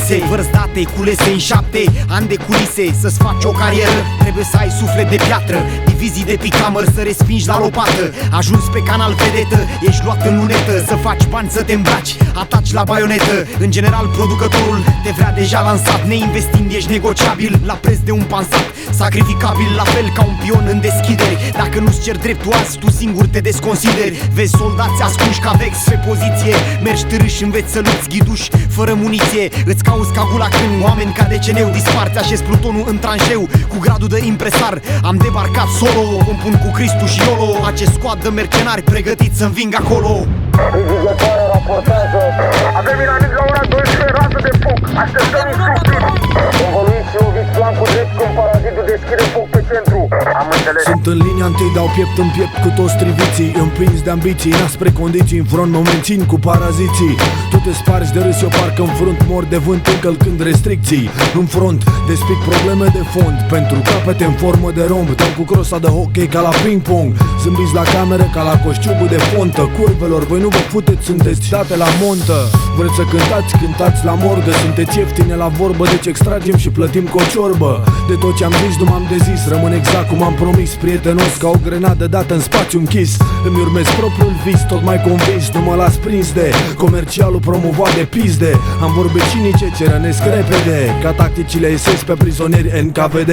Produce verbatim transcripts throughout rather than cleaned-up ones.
vise, vărți date, culese în șapte ani de culise. Să-ți faci o carieră, trebuie să ai suflet de piatră, divizii de picamăr, să respingi la lopată. Ajuns pe canal vedetă, ești luat în lunetă, să faci bani, să te îmbraci, ataci la baionetă. În general producătorul te vrea deja lansat, neinvestind ești negociabil la preț de un pansat, sacrificabil la fel ca un pion în deschideri. Dacă nu-ți cer dreptul azi, tu singur te desconsideri. Vezi soldați ascunși ca vex pe poziție, mergi târâși, înveți să lupți ghiduși fără muniție. Îți cauți ca gula când oameni ca de ceneu disparți, așezi plutonul în tranșeu cu gradul de impresar. Am debarcat solo, compun cu Cristu și Iolo, acest squad de mercenari pregătiți să înving acolo. Vizitoare raportează: avem inamic la ora doisprezece, rază de foc, așteptăm instrucțiuni. Învăluiți și oviți flancul drept când parazitul deschide foc pe centru. Am înțeles. Sunt în linia întâi, dau piept în piept cu toți triviții, împins de ambiții, naspre condiții, în front mă mențin cu paraziții. Tu te spargi de râs, eu parcă în front mor de vânt încălcând restricții. În front despic probleme de fond, pentru capete în formă de romb, dau cu crosa de hockey ca la ping-pong. Zâmbiți la cameră ca la coșciubul de fontă. Curvelor, voi nu vă puteți, sunteți date la montă. Vreți să cântați, cântați la morgă. Sunteți ieftine la vorbă, deci extragem și plătim cu o ciorbă. De tot ce am zis nu m-am dezis, rămân exact cum am promis, prietenos ca o grenadă dată în spațiu închis. Îmi urmez propriul vis, tot mai convins, nu mă las prins de comercialul promovat de pizde. Am vorbe cinice ce rănesc repede, ca tacticile S S pe prizonieri N K V D.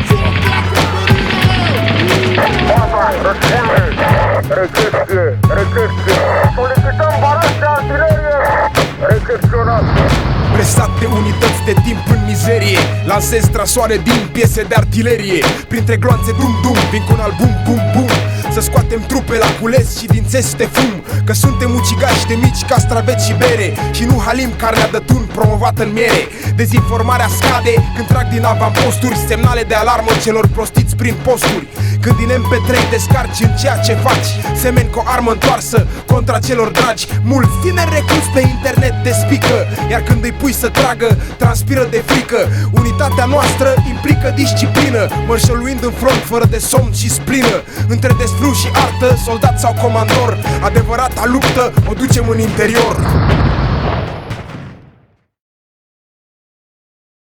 Recepție, recepție. Solicităm baroși de artilerie. Recepționat. Presat de unități de timp în mizerie, lansez trasoare din piese de artilerie. Printre gloanțe dum-dum, vin cu un album bum-bum. Să scoatem trupe la cules și din țeste fum, că suntem ucigași de mici castraveți și bere, și nu halim carnea de tun promovată în miere. Dezinformarea scade când trag din avamposturi semnale de alarmă celor prostiți prin posturi. Când din M P trei descarci în ceea ce faci, semeni cu o armă întoarsă contra celor dragi. Mulți tineri recruți pe internet te spică, iar când îi pui să tragă, transpiră de frică. Unitatea noastră implică disciplină, mărșăluind în front fără de somn și splină. Între desfrâu și artă, soldat sau comandor, adevărata luptă o ducem în interior.